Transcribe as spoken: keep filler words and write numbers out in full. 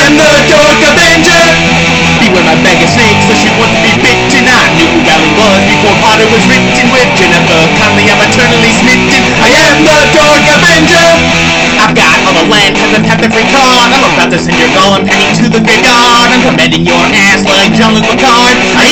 am the Dork Avenger. Beware my bag of snakes, so she wants to be bitten. I knew who Balin was before Potter was written. With Jennifer Connelly, I'm eternally smitten. I am the Dork Avenger. I've got all the land, haven't had the free card. I'm about to send your golem packing to the graveyard. I'm commanding your ass like Jean-Luc Picard. I